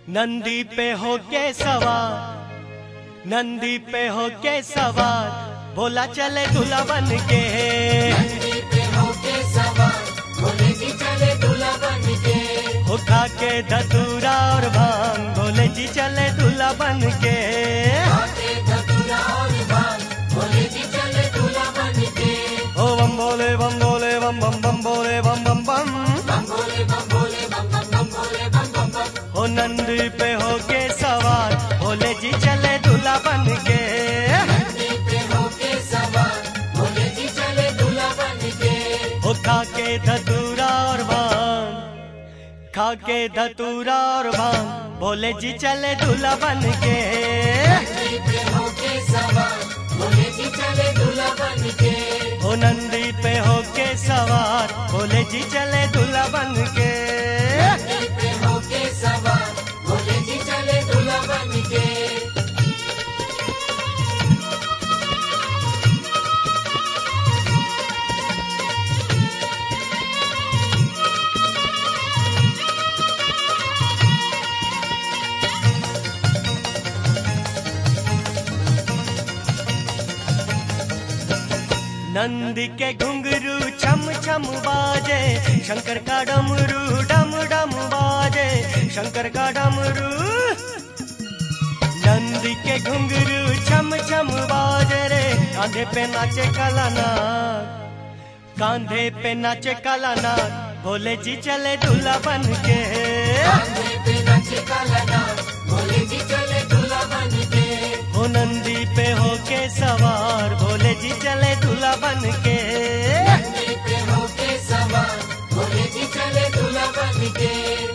नंदी पे होके सवार, नंदी पे होके सवार, भोला चले दूल्हा बन के। नंदी पे होके सवार, भोले जी चले दूल्हा बन के। हो खा के धतूरा और भांग, भोले जी चले दूल्हा बन के। खाके धतूरा और भांग, भोले जी चले दूल्हा बन के। ओ बम बोले बम बोले बम बम बम बोले बम बम बम, बम भोले बम भोले बम बम बम भोले बम बम बम। हो नंदी पे होके सवार, भोले जी चले दूल्हा बन के। नंदी पे होके सवार, भोले जी चले दूल्हा बन के। हो खा के धतूरा और भांग, खा के धतूरा और भांग, भोले जी चले दूल्हा बन के। नंदी पे होके सवार, भोले जी चले दूल्हा बन के। हो नंदी पे होके सवार, भोले जी चले दूल्हा बन के। नंदी पे होके सवार, भोले जी चले दूल्हा बन के। नंदी के घुंघरू छम छम बाजे, शंकर का डमरू डम डम बाजे, शंकर का डमरू। नंदी के घुंघरू छम छम बाजे रे, कांधे पे नाचे काला नाग, कांधे पे नाचे काला नाग, भोले जी चले दूल्हा बन के। कांधे पे नाचे काला नाग, भोले जी चले दूल्हा बन के। हो नंदी पे होके सवार, भोले जी चले दूल्हा बन के। नंदी पे होके सवार, भोले जी चले दूल्हा बन के।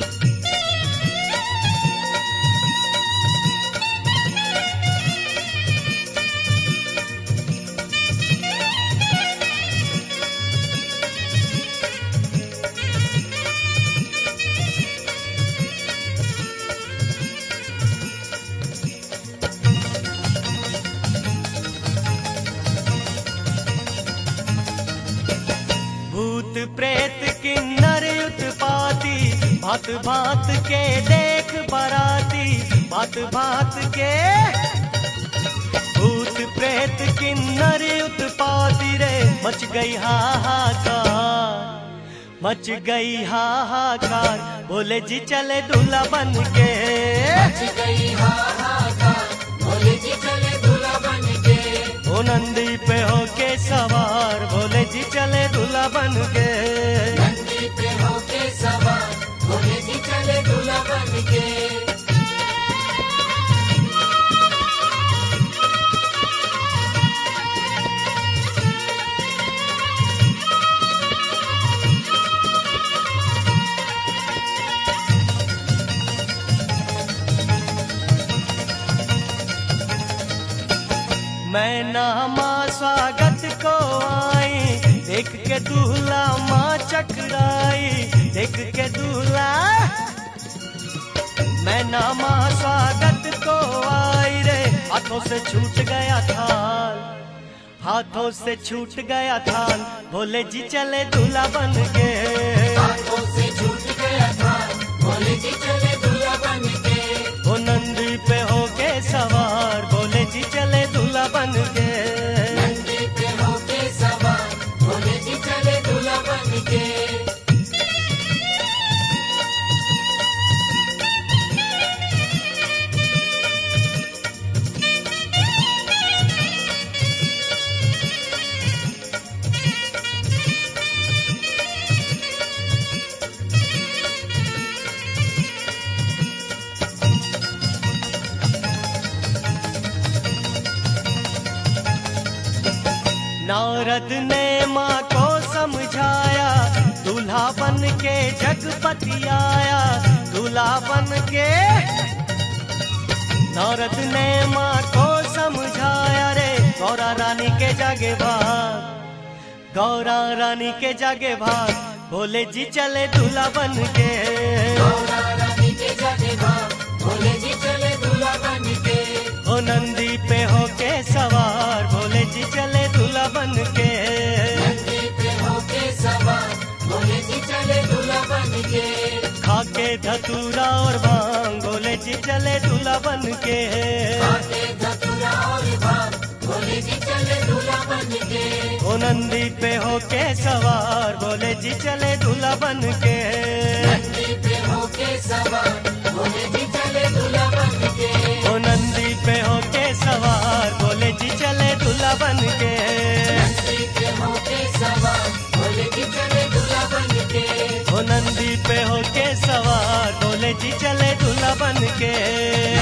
भूत प्रेत किन्नर उत्पाती, भात भात के देख बराती, भात भात के। भूत प्रेत किन्नर उत्पाती रे, मच गई हाहाकार, मच गई हाहाकार, भोले जी चले दूल्हा बन के। मच गई हाहाकार, भोले जी चले दूल्हा बन के। ओ नंदी पे होके सवार, भोले जी चले दूल्हा बन के। नंदी पे होके सवार, भोले जी चले दूल्हा बन के। मैं नामा स्वागत को आई, देख के दूल्हा माँ चकराई, देख के दूल्हा। मैं नामा स्वागत को आई रे, हाथों से छूट गया थाल, हाथों से छूट गया थाल, भोले जी चले दूल्हा बन के। हाथों से छूट गया था, भोले जी चले दूल्हा बन के। ओ नंदी पे होके सवार, भोले जी चले दूल्हा बन के। नंदी पे होके सवार, भोले जी चले दूल्हा बन के। नारद ने माँ को समझाया, दूल्हा बन के जगपति आया, दूल्हा बन के। नारद ने माँ को समझाया रे, गौरा रानी के जागे भाग, गौरा रानी के जागे भाग, भोले जी चले दूल्हा बन के। गौरा रानी के जागे भाग, भोले जी चले दूल्हा बन के। ओ नंदी पे होके सवार, भोले जी चले दूल्हा बन के। नंदी पे होके सवार, भोले जी चले दूल्हा बन के। खाके धतूरा और भांग, भोले जी बन के। खाते धतूरा और भांग, भोले जी चले दूल्हा बन के। ओ नंदी पे होके सवार, भोले जी चले दूल्हा बन के। नंदी पे होके सवार, भोले जी चले दूल्हा बन के। ओ नंदी पे होके सवार, भोले जी चले दूल्हा बन के। नंदी पे होके सवार, भोले जी चले दूल्हा बन के। ओ नंदी पे होके सवार, भोले जी चले दूल्हा बन के।